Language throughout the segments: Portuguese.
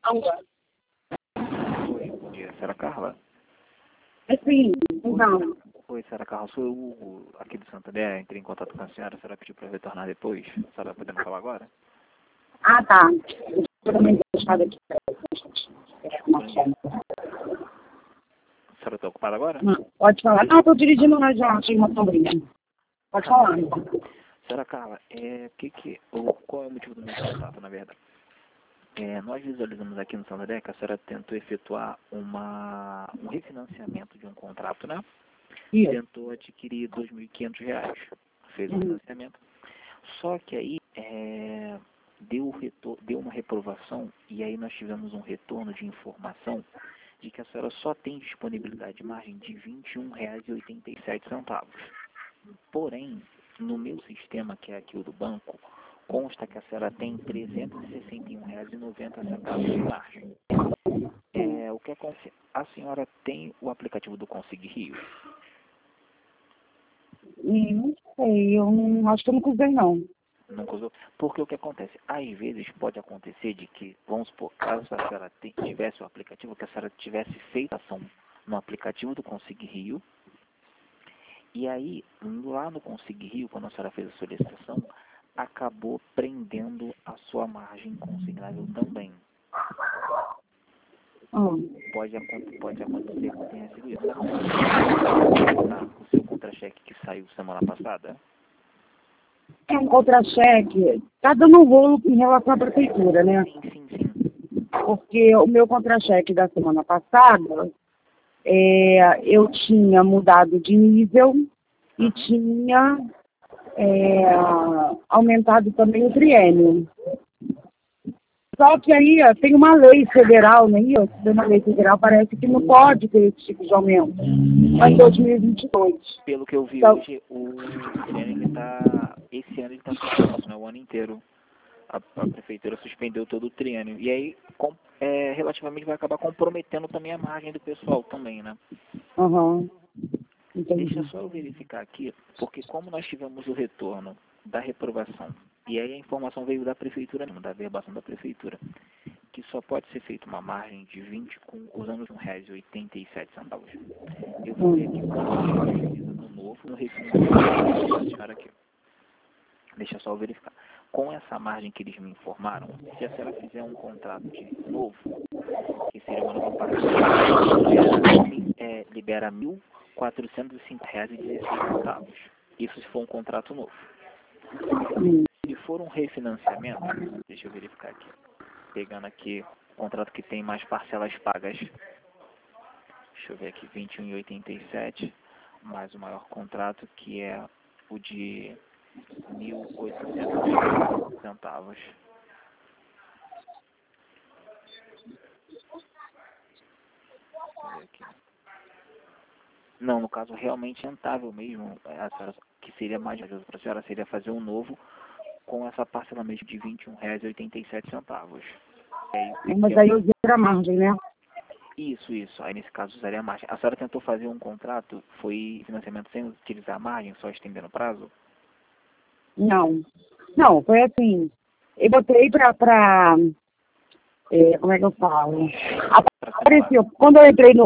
Alô? Oi, bom dia. Senhora Carla? Sim, então. Oi, senhora Carla. Sou eu, Hugo, aqui do Santander. Entrei em contato com a senhora. A senhora pediu para retornar depois. A senhora podendo falar agora? Ah, tá. Eu também deixado aqui. Desculpa, não entendi. A senhora está ocupada agora? Pode falar. Não, estou dirigindo, mas já tinha uma sombrinha. Pode falar. Senhora Carla, qual é o motivo do meu contato, na verdade? Nós visualizamos aqui no Santander que a senhora tentou efetuar um refinanciamento de um contrato, né? Isso. Tentou adquirir R$ 2.500. Fez o financiamento. Só que aí deu uma reprovação e aí nós tivemos um retorno de informação de que a senhora só tem disponibilidade de margem de R$ 21,87. Porém, no meu sistema, que é aqui o do banco, consta que a senhora tem R$ 361,90 de margem. O que acontece? A senhora tem o aplicativo do Consig Rio? Não sei, eu não acho que eu não usei, não. Nunca usou? Porque o que acontece? Às vezes pode acontecer de que, vamos supor, caso a senhora tivesse o aplicativo, que a senhora tivesse feito ação no aplicativo do Consig Rio, e aí, lá no Consig Rio, quando a senhora fez a solicitação, acabou prendendo a sua margem consignável também. Pode acontecer que tenha sido isso. O seu contra-cheque que saiu semana passada? É um contra-cheque. Tá dando um rolo em relação à prefeitura, né? Sim. Porque o meu contra-cheque da semana passada, eu tinha mudado de nível e tinha aumentado também o triênio. Só que aí tem uma lei federal, né? Tem uma lei federal, parece que não pode ter esse tipo de aumento. Mas em 2022. Pelo que eu vi então, hoje, esse ano ele está suspenso, né? O ano inteiro. A prefeitura suspendeu todo o triênio. E aí, relativamente, vai acabar comprometendo também a margem do pessoal também, né? Deixa só eu verificar aqui, porque como nós tivemos o retorno da reprovação, e aí a informação veio da prefeitura, não, da verbação da prefeitura, que só pode ser feita uma margem de 20 usando R$ 1,87. Eu vou ver aqui no novo, no refinanciamento da senhora aqui. Deixa só eu verificar. Com essa margem que eles me informaram, se a senhora fizer um contrato de novo, que seria uma nova parcela, libera R$ 1.405,16. Isso se for um contrato novo. Se for um refinanciamento, deixa eu verificar aqui. Pegando aqui o contrato que tem mais parcelas pagas. Deixa eu ver aqui, 21,87, mais o maior contrato que é o de 1.800 centavos. Aqui. Não, no caso realmente rentável mesmo, que seria mais vantajoso para a senhora seria fazer um novo com essa parcelamento de R$ 21,87. Mas aí eu usei a margem, né? Isso. Aí nesse caso usaria a margem. A senhora tentou fazer um contrato, foi financiamento sem utilizar a margem, só estendendo o prazo? Não, foi assim. Eu botei como é que eu falo? Apareceu. Quando eu entrei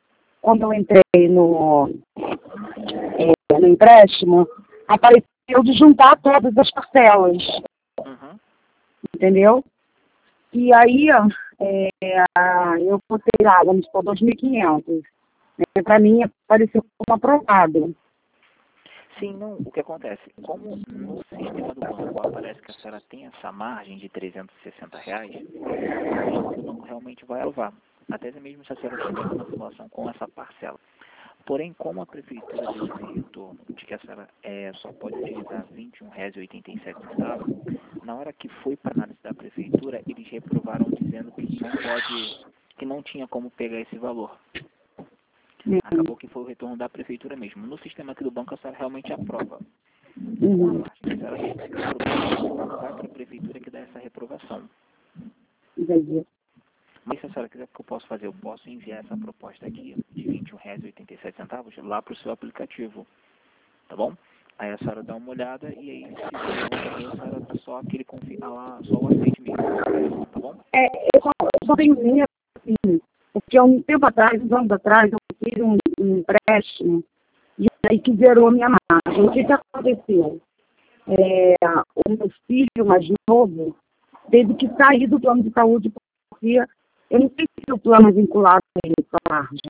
no empréstimo, apareceu de juntar todas as parcelas. Entendeu? E aí, eu botei lá, vamos supor, 2.500. Para mim, apareceu como aprovado. Sim, não, o que acontece? Como no sistema do banco aparece que a senhora tem essa margem de R$ 360, o banco realmente vai aprovar. Até mesmo se a senhora tiver uma situação com essa parcela. Porém, como a prefeitura deu esse retorno de que a senhora só pode utilizar R$ 21,87, na hora que foi para a análise da prefeitura, eles reprovaram dizendo que não tinha como pegar esse valor. Acabou que foi o retorno da prefeitura mesmo. No sistema aqui do banco, a senhora realmente aprova. Com a margem que a senhora tem, vai para a prefeitura que dá essa reprovação. Entendi. Mas se a senhora quiser, o que eu posso fazer? Eu posso enviar essa proposta aqui de R$ 21,87 lá para o seu aplicativo. Tá bom? Aí a senhora dá uma olhada e aí, se quiser, a senhora dá só aquele só o aceite mesmo. Tá bom? Eu só tenho medo, assim, porque há um tempo atrás, uns anos atrás, eu fiz um empréstimo e aí que zerou a minha margem. O que aconteceu? O meu filho mais novo teve que sair do plano de saúde porque eu não sei se o plano é vinculado a ele com a margem.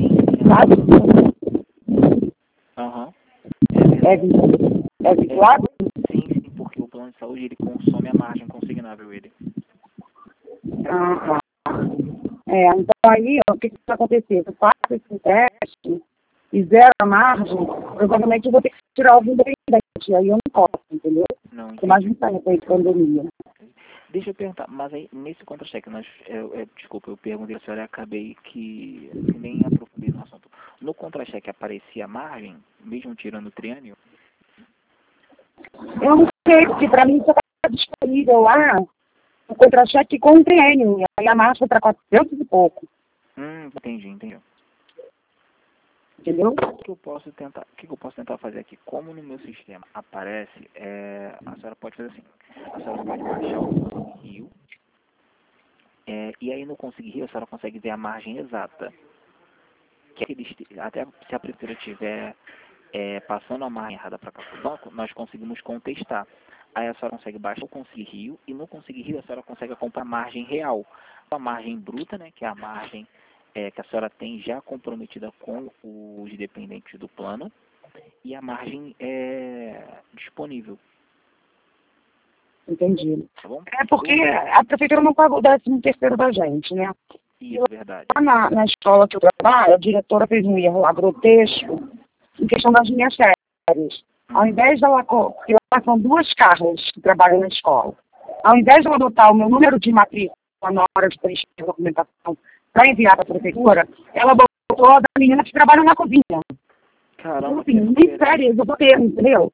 Sabe? Aham. É vinculado? Sim, porque o plano de saúde ele consome a margem consignável ele. Ah, tá. Então aí, ó, o que vai acontecer? Eu faço esse teste e zero a margem, provavelmente eu vou ter que tirar algum dependente, aí eu não posso, entendeu? Não, Porque mais não sai com a pandemia. Deixa eu perguntar, mas aí nesse contra-cheque, desculpa, eu perguntei a senhora e acabei que nem aprofundei no assunto. No contra-cheque aparecia a margem, mesmo tirando o triânio? Eu não sei, porque para mim só está disponível lá o contra-cheque com o triênio, e aí a margem para 400 e pouco, Entendi. entendeu? O que eu posso tentar fazer aqui? Como no meu sistema aparece, a senhora pode fazer assim, a senhora pode baixar o Rio, e aí no Conseguir Rio a senhora consegue ver a margem exata. Que até se a prefeitura tiver passando a margem errada para cá para o banco, nós conseguimos contestar. Aí a senhora consegue baixar o Conseguir Rio, e no Conseguir Rio a senhora consegue acompanhar a margem real. A margem bruta, né, que é a margem que a senhora tem já comprometida com os dependentes do plano, e a margem disponível. Entendi. Tá bom? É porque a prefeitura não pagou o 13º da gente, né? Isso, verdade. Lá na escola que eu trabalho, a diretora fez um erro lá grotesco em questão das minhas férias. Ao invés dela, porque lá são 2 carros que trabalham na escola, ao invés de ela adotar o meu número de matrícula na hora de preencher a documentação para enviar para a prefeitura, ela botou a da menina que trabalha na cozinha. Caramba, Assim, nem férias eu vou ter, entendeu?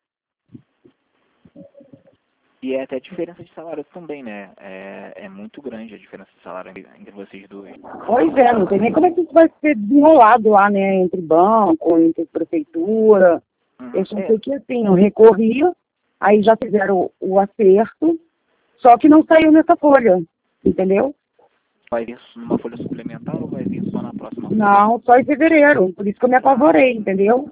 E é até diferença de salário também, né? É muito grande a diferença de salário entre vocês dois. Pois é, não sei nem como é que isso vai ser desenrolado lá, né? Entre banco, entre prefeitura. Eu só sei que assim, eu recorri, aí já fizeram o acerto, só que não saiu nessa folha, entendeu? Vai vir numa folha suplementar ou vai vir só na próxima folha? Não, só em fevereiro, por isso que eu me apavorei, entendeu?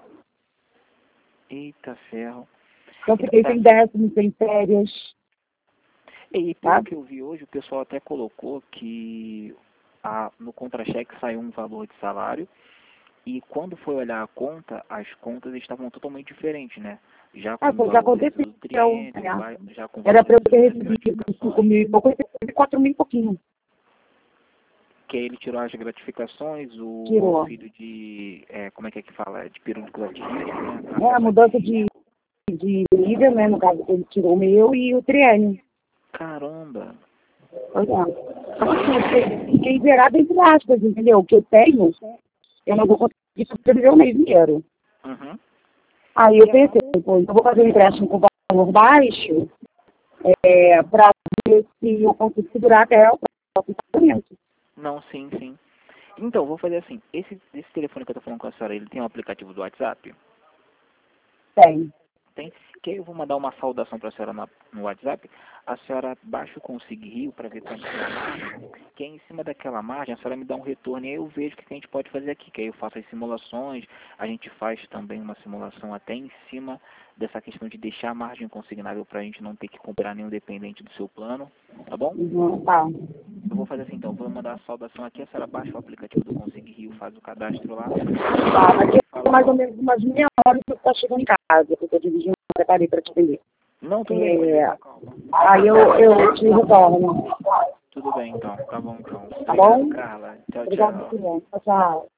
Eita ferro. Eu fiquei sem décimo, sem férias. E pelo que eu vi hoje, o pessoal até colocou que no contra-cheque saiu um valor de salário, e quando foi olhar a conta, as contas estavam totalmente diferentes, né? Já com o Já valor aconteceu. do triênio, já com o Era valor para eu ter das recebido 5 mil e pouco, eu recebi 4 mil e pouquinho. que ele tirou as gratificações, o Tirou. auxílio de, como é que fala? De período de risco, né? A mudança de nível, né? No caso, ele tirou o meu e o triênio. Caramba! Pois é. Fiquei zerado entre aspas, entendeu? O que eu tenho, eu não vou conseguir sobreviver o mês inteiro. Uhum. Aí eu pensei, pô, então eu vou fazer um empréstimo com valor baixo para ver se eu consigo segurar até o próximo pagamento. Não, sim. Então, vou fazer assim. Esse telefone que eu tô falando com a senhora, ele tem um aplicativo do WhatsApp? Tem. Tem? Que aí eu vou mandar uma saudação para a senhora no WhatsApp. A senhora baixa o Conseguir Rio para ver quanto é a margem. Que aí, em cima daquela margem, a senhora me dá um retorno e aí eu vejo o que a gente pode fazer aqui. Que aí eu faço as simulações. A gente faz também uma simulação até em cima dessa questão de deixar a margem consignável para a gente não ter que comprar nenhum dependente do seu plano. Tá bom? Tá. Eu vou fazer assim então. Vou mandar a saudação aqui. A senhora baixa o aplicativo do Conseguir Rio, faz o cadastro lá. Tá, daqui a mais ou menos umas meia hora que você está chegando em casa, porque eu estou dirigindo, preparei para te atender. Não, tudo bem, pode ir, calma. Aí eu te retorno. Tudo bem, então. Tá bom, então. Tá bom? Obrigado, Carla. Tchau, Obrigada, tchau. Silêncio. Tchau.